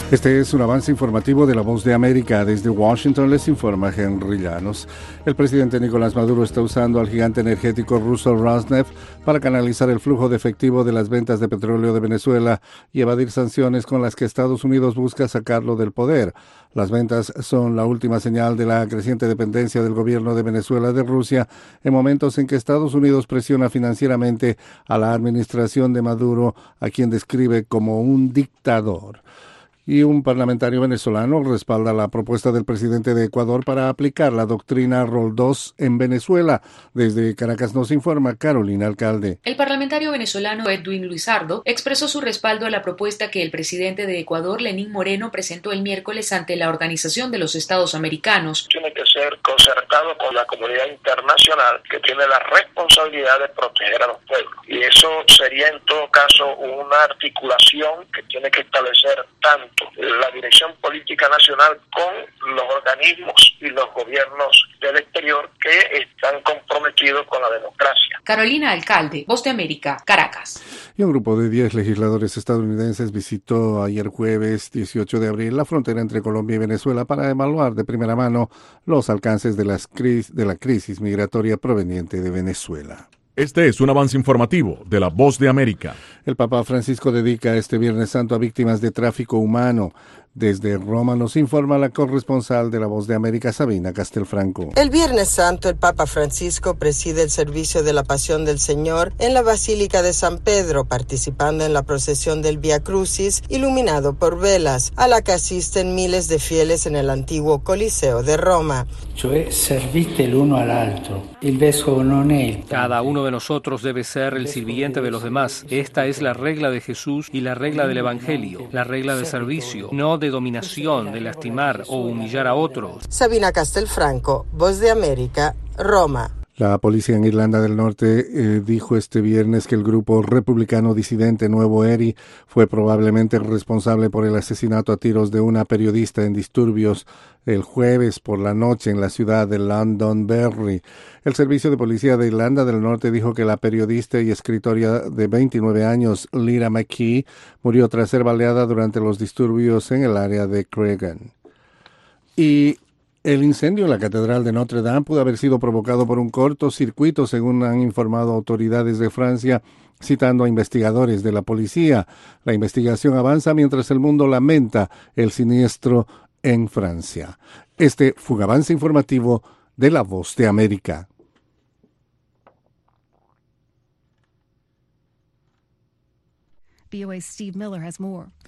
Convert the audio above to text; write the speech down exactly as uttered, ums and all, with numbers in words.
Este es un avance informativo de La Voz de América. Desde Washington les informa Henry Llanos. El presidente Nicolás Maduro está usando al gigante energético ruso Rosneft para canalizar el flujo de efectivo de las ventas de petróleo de Venezuela y evadir sanciones con las que Estados Unidos busca sacarlo del poder. Las ventas son la última señal de la creciente dependencia del gobierno de Venezuela de Rusia en momentos en que Estados Unidos presiona financieramente a la administración de Maduro, a quien describe como un dictador. Y un parlamentario venezolano respalda la propuesta del presidente de Ecuador para aplicar la doctrina Roldós en Venezuela. Desde Caracas nos informa Carolina Alcalde. El parlamentario venezolano Edwin Luisardo expresó su respaldo a la propuesta que el presidente de Ecuador, Lenín Moreno, presentó el miércoles ante la Organización de los Estados Americanos. Tiene que ser concertado con la comunidad internacional, que tiene la responsabilidad de proteger a los pueblos. Y eso sería en todo caso una articulación que tiene que establecer tanto la dirección política nacional con los organismos y los gobiernos del exterior que están comprometidos con la democracia. Carolina Alcalde, Voz de América, Caracas. Y un grupo de diez legisladores estadounidenses visitó ayer jueves dieciocho de abril la frontera entre Colombia y Venezuela para evaluar de primera mano los alcances de, las cris- de la crisis migratoria proveniente de Venezuela. Este es un avance informativo de La Voz de América. El Papa Francisco dedica este Viernes Santo a víctimas de tráfico humano. Desde Roma nos informa la corresponsal de La Voz de América, Sabina Castelfranco. El Viernes Santo, el Papa Francisco preside el servicio de la Pasión del Señor en la Basílica de San Pedro, participando en la procesión del Vía Crucis, iluminado por velas, a la que asisten miles de fieles en el antiguo Coliseo de Roma. Cioè, servite l'uno all'altro. Il vescovo non è il... Cada uno de nosotros debe ser el sirviente de los demás. Esta es la regla de Jesús y la regla del Evangelio, la regla de servicio, no de dominación, de lastimar o humillar a otros. Sabina Castelfranco, Voz de América, Roma. La policía en Irlanda del Norte eh, dijo este viernes que el grupo republicano disidente Nuevo Eri fue probablemente responsable por el asesinato a tiros de una periodista en disturbios el jueves por la noche en la ciudad de Londonderry. El Servicio de Policía de Irlanda del Norte dijo que la periodista y escritora de veintinueve años, Lyra McKee, murió tras ser baleada durante los disturbios en el área de Cregan. Y el incendio en la Catedral de Notre Dame pudo haber sido provocado por un cortocircuito, según han informado autoridades de Francia, citando a investigadores de la policía. La investigación avanza mientras el mundo lamenta el siniestro en Francia. Este fue un avance informativo de La Voz de América. V O A's Steve Miller has more.